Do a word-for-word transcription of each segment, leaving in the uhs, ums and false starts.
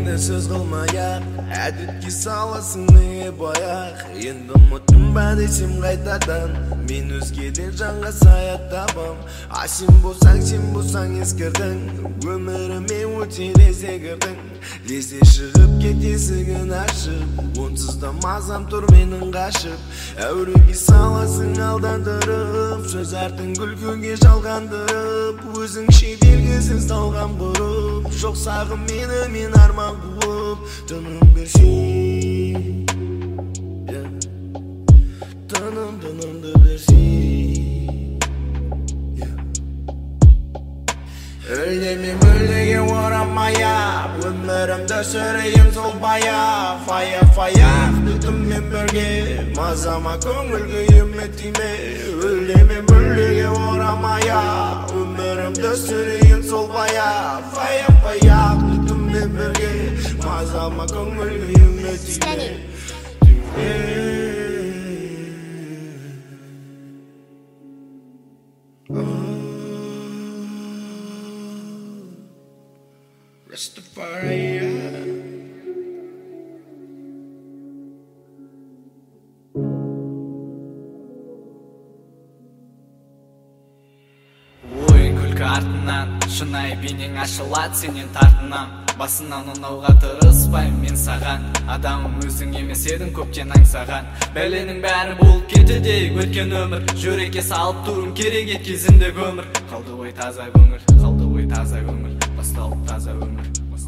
мені сөз қылмай-ақ, әдетке саласың неге баяқ. Енді ұмыттым ба десем қайтадан, мен өзгеден жанға саят табам. А сен болсаң, сен болсаң ескірдің, өміріме өте лезде кірдің. Лезде шығып кет есігін ашып, онсыз да мазам тұр менің қашып. Әуреге саласың алдандырып, сөз артын күлкіге жалғандырып, өзіңше белгісіз талғам құрып, жоқ сағым мені мен арман қуып. Тыным берсең, тыным тынымды берсең, өлдеме мүлдеге орамай-ақ, өмірімді сүрейін сол баяқ. Фая-фаяқ түтіммен бірге, мазама көңіл күйіме тиме. Өлдеме мүлдеге орамай-ақ, өмірімді сүрейін сол баяқ. Фая-фаяқ түтіммен бірге, мазама көңіл күйіме тиме. Rastafari. Ойын күлкі артынан, шынайы бейнең ашылады сенен тартынам. Басынан ұнауға тырыспайым мен саған, адамым өзің емес едің көптен аңсаған. Бәленің бәрі болып кетеді өткен өмір, жүрекке салып тұрым керек ет кезінде көмір. Қалды ой таза көңіл, қалды ой таза көңіл, басталып таза өмір.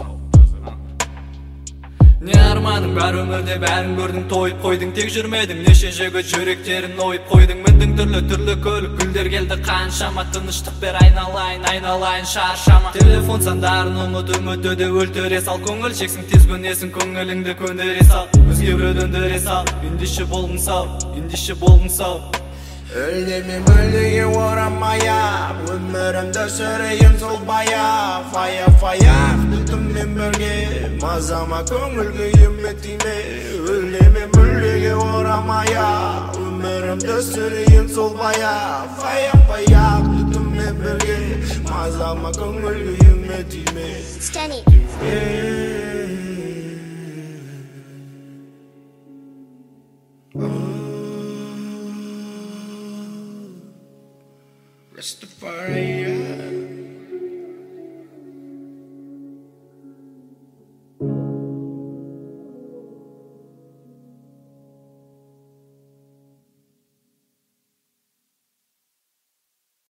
Не арманың бар өмірде бәрін көрдің, тойып қойдың, тек жүрмедің. Неше жігіт жүректерін ойып қойдың, міндің түрлі-түрлі көлік. Гүлдер келді қаншама, тыныштық бер айналайын, айналайын шаршама. Телефон сандарын ұмыт, үмітті өлтіре сал, көңіл шексің тез көнесің, көңіліңді көндіре сал. Өзге біреуден дөре сал, ендеше болғың сау, ендеше болғың сау. Өлдеме мүлдеге орамай-ақ, өмірімді сүрейін сол баяқ. Фая-фаяқ түтіммен бірге, мазама көңіл күйіме тиме. Өлдеме мүлдеге орамай-ақ, өмірімді сүрейін сол баяқ. Фая-фаяқ түтіммен бірге, мазама көңіл күйіме тиме. Rastafari.